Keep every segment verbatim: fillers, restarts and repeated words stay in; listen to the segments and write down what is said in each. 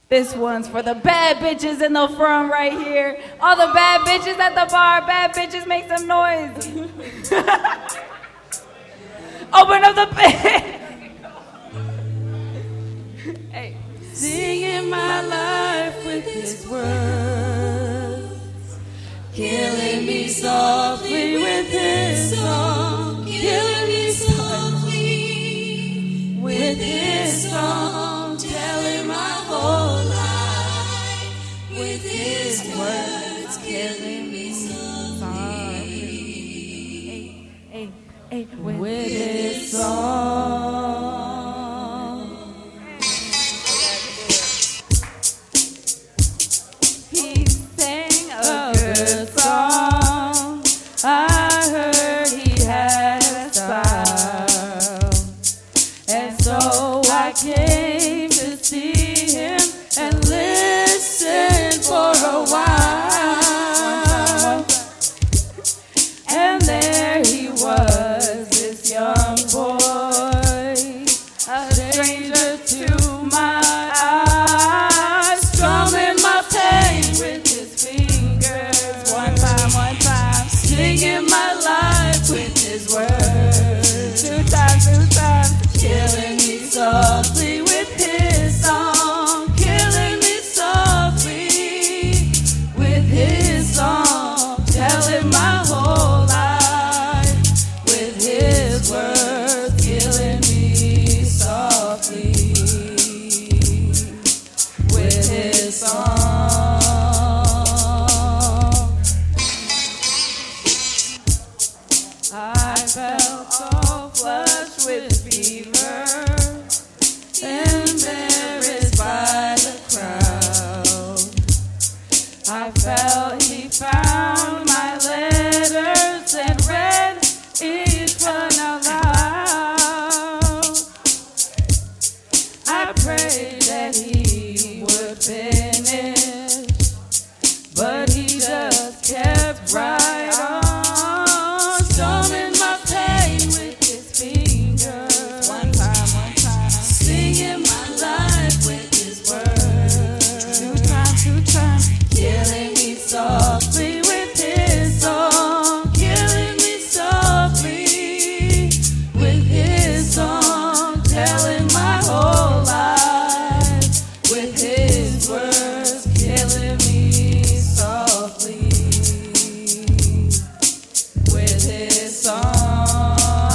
This one's for the bad bitches in the front right here. All the bad bitches at the bar. Bad bitches, make some noise. Open up the bed. Hey. Singing my life with his words, killing me softly with his song, killing me softly with his song, telling my whole life with his words, killing me softly Hey, hey, with, with his song. I heard he had a style, and so I came to see him and listen for a while. And there he was, this young boy, a stranger to my eyes, strumming my pain with his fingers. One time, one time, singing my life with his words. Two times, two times, killing me softly with his song, killing me softly with his song, telling my whole life with his words, killing me softly with his song. I felt so flushed with fever, embarrassed by the crowd. I felt he found my letters and read each one aloud. I prayed that he would finish, but he just kept right on. Softly with his song, killing me softly with his song, telling my whole life with his words, killing me softly with his song.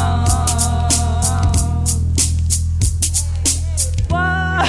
Whoa.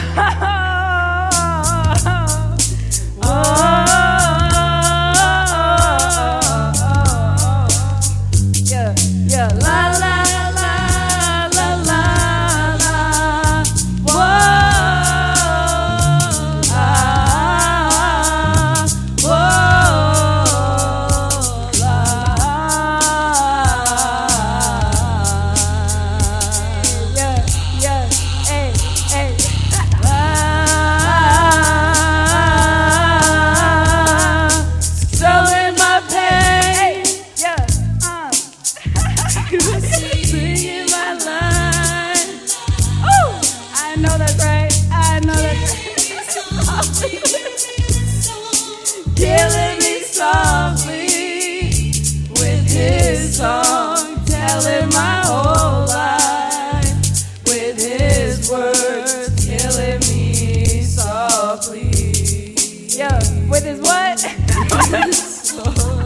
Singing my life. Oh, I know that's right. I know that's right. Killing me softly with his song, telling my whole life with his words, killing me softly. Yeah, with his what?